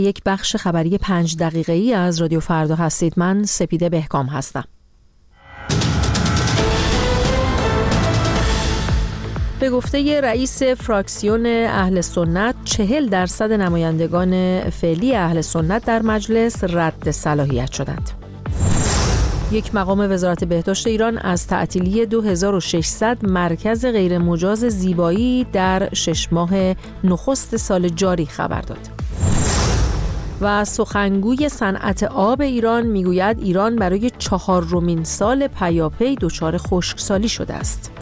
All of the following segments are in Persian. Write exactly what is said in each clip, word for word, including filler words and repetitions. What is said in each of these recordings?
یک بخش خبری پنج دقیقه‌ای از رادیو فردا هستید. من سپیده بهکام هستم. به گفته رئیس فراکسیون اهل سنت، چهل درصد نمایندگان فعلی اهل سنت در مجلس رد صلاحیت شدند. یک مقام وزارت بهداشت ایران از تعطیلی دو هزار و ششصد مرکز غیر مجاز زیبایی در شش ماه نخست سال جاری خبر داد. و سخنگوی صنعت آب ایران میگوید ایران برای چهارمین سال پیاپی دچار خشکسالی شده است.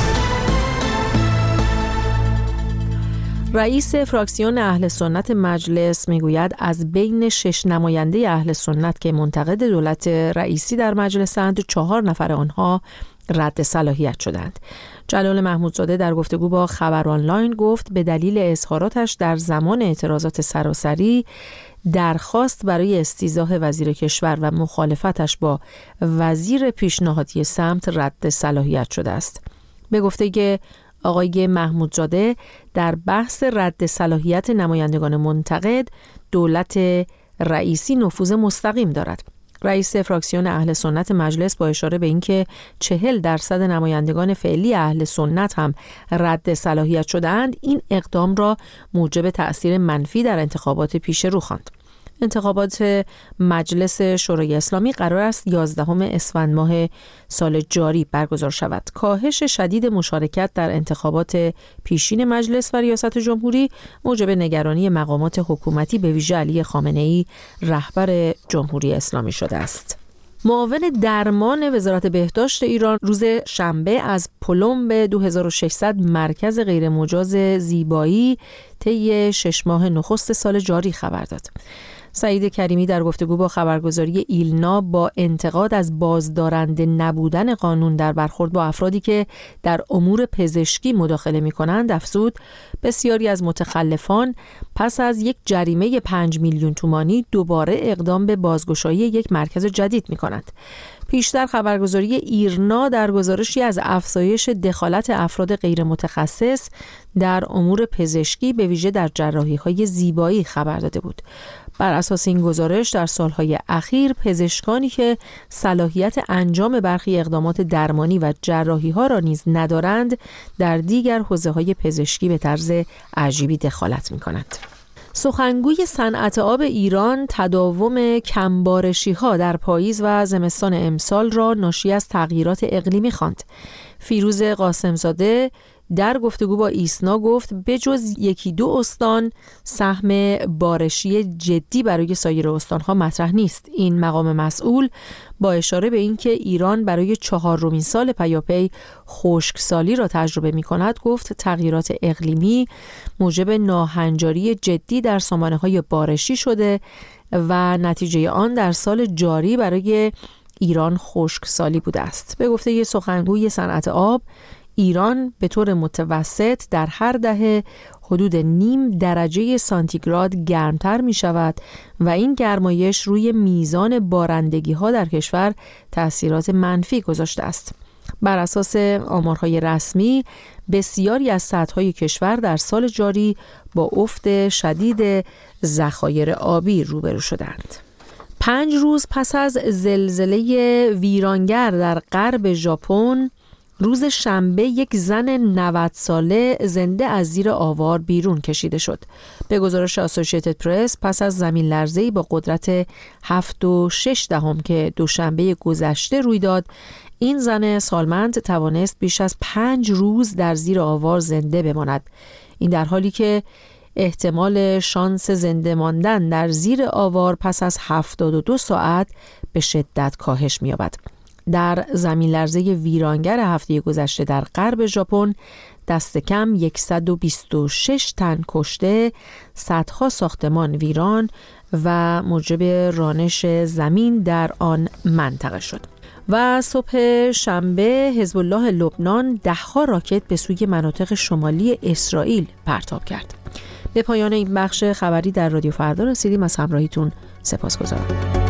رئیس فراکسیون اهل سنت مجلس میگوید از بین شش نماینده اهل سنت که منتقد دولت رئیسی در مجلسند، چهار نفر آنها رد صلاحیت شدند. جلال محمودزاده در گفتگو با خبر آنلاین گفت به دلیل اظهاراتش در زمان اعتراضات سراسری درخواست برای استیضاح وزیر کشور و مخالفتش با وزیر پیشنهادی سمت رد صلاحیت شده است. به گفته که آقای محمودزاده در بحث رد صلاحیت نمایندگان منتقد، دولت رئیسی نفوذ مستقیم دارد. رئیس فراکسیون اهل سنت مجلس با اشاره به اینکه چهل درصد نمایندگان فعلی اهل سنت هم رد صلاحیت شده‌اند، این اقدام را موجب تأثیر منفی در انتخابات پیش رو خواند. انتخابات مجلس شورای اسلامی قرار است یازدهم اسفند ماه سال جاری برگزار شود. کاهش شدید مشارکت در انتخابات پیشین مجلس و ریاست جمهوری موجب نگرانی مقامات حکومتی به ویژه علی خامنه‌ای رهبر جمهوری اسلامی شده است. معاون درمان وزارت بهداشت ایران روز شنبه از پلمب دو هزار و ششصد مرکز غیر مجاز زیبایی طی شش ماه نخست سال جاری خبر داد. سعید کریمی در گفتگو با خبرگزاری ایلنا با انتقاد از بازدارنده نبودن قانون در برخورد با افرادی که در امور پزشکی مداخله می‌کنند افزود بسیاری از متخلفان پس از یک جریمه پنج میلیون تومانی دوباره اقدام به بازگشایی یک مرکز جدید می‌کنند. پیشتر خبرگزاری ایرنا در گزارشی از افزایش دخالت افراد غیر متخصص در امور پزشکی به ویژه در جراحی‌های زیبایی خبر داده بود. بر اساس این گزارش در سالهای اخیر پزشکانی که صلاحیت انجام برخی اقدامات درمانی و جراحی‌ها را نیز ندارند در دیگر حوزه‌های پزشکی به طرز عجیبی دخالت می‌کنند. سخنگوی صنعت آب ایران تداوم کمبارشی‌ها در پاییز و زمستان امسال را ناشی از تغییرات اقلیمی خواند. فیروز قاسمزاده در گفتگو با ایسنا گفت بجز یکی دو استان سهم بارشی جدی برای سایر استانها مطرح نیست. این مقام مسئول با اشاره به اینکه ایران برای چهارمین سال پیاپی خشکسالی را تجربه می‌کند گفت تغییرات اقلیمی موجب ناهنجاری جدی در سامانه‌های بارشی شده و نتیجه آن در سال جاری برای ایران خشکسالی بوده است. به گفته ی سخنگوی صنعت آب، ایران به طور متوسط در هر دهه حدود نیم درجه سانتیگراد گرمتر می شود و این گرمایش روی میزان بارندگی ها در کشور تأثیرات منفی گذاشته است. بر اساس آمارهای رسمی بسیاری از سطح‌های کشور در سال جاری با افت شدید ذخایر آبی روبرو شدند. پنج روز پس از زلزله ویرانگر در غرب ژاپن، روز شنبه یک زن نود ساله زنده از زیر آوار بیرون کشیده شد. به گزارش اسوسییتد پرس پس از زمین لرزه‌ای با قدرت هفت و شش دهم که دوشنبه گذشته روی داد، این زن سالمند توانست بیش از پنج روز در زیر آوار زنده بماند. این در حالی که احتمال شانس زنده ماندن در زیر آوار پس از هفتاد و دو ساعت به شدت کاهش می‌یابد. در زمین لرزه ویرانگر هفته گذشته در غرب ژاپن دست کم صد و بیست و شش تن کشته، صدها ساختمان ویران و موجب رانش زمین در آن منطقه شد. و صبح شنبه حزب الله لبنان ده‌ها راکت به سوی مناطق شمالی اسرائیل پرتاب کرد. به پایان این بخش خبری در رادیو فردا رسیدیم. از همراهیتون سپاسگزارم.